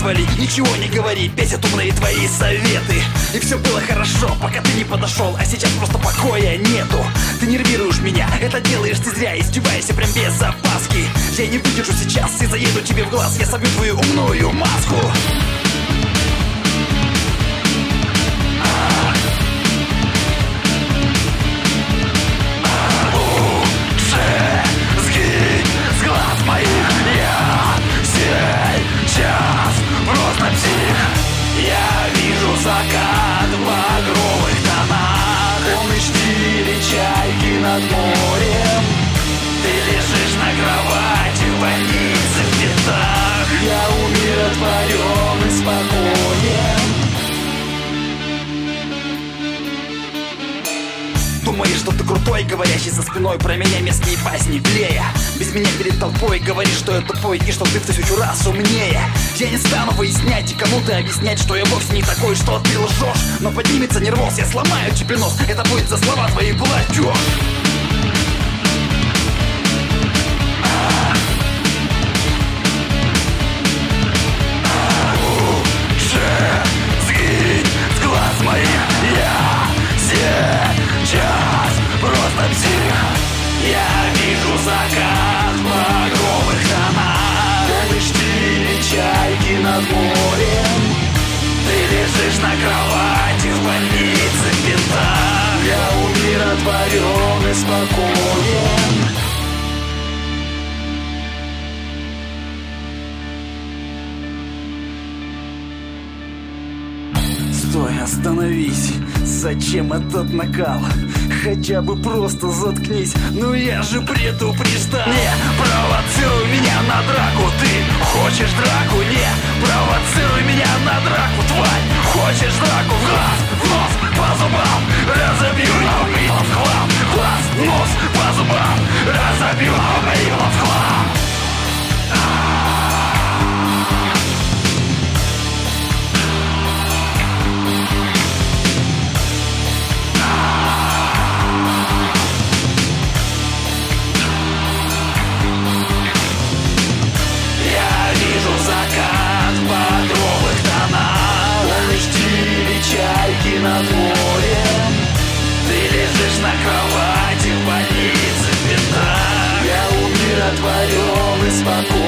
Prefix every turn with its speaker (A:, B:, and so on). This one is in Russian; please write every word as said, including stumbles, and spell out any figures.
A: отвали, ничего не говори, бесят умные твои советы. И все было хорошо, пока ты не подошел, а сейчас просто покоя нету. Ты нервируешь меня, это делаешь ты зря, издеваешься прям без опаски. Я не выдержу сейчас и заеду тебе в глаз, я собью твою умную маску.
B: Закат в багровых тонах, помнишь тили чайки над морем. Ты лежишь на кровати в больнице в бинтах. Я умиротворен и спокоен.
A: Думаешь, что ты крутой, говорящий за спиной про меня мерзкие басни клея. Без меня перед толпой говоришь, что я тупой и что ты в тысячу раз умнее. Я не стану выяснять и кому-то объяснять, что я вовсе не такой, что ты лжешь. Но поднимется нервоз, я сломаю тебе нос, это будет за слова твои платеж.
B: Я вижу закат в багровых тонах, помнишь тили чайки над морем. Ты лежишь на кровати в больнице в бинтах. Я умиротворен и спокоен.
A: Стой, остановись, зачем этот накал? Хотя бы просто заткнись, ну я же предупреждал.
B: Не провоцируй меня на драку, ты хочешь драку? Не провоцируй меня на драку, тварь. Хочешь драку? В глаз, в нос, по зубам разобью, я убила в хлам. Глаз, в нос, по зубам разобью, я убила в хлам. Чайки над морем. Ты лежишь на кровати в больнице в бинтах. Я умиротворен и спокоен.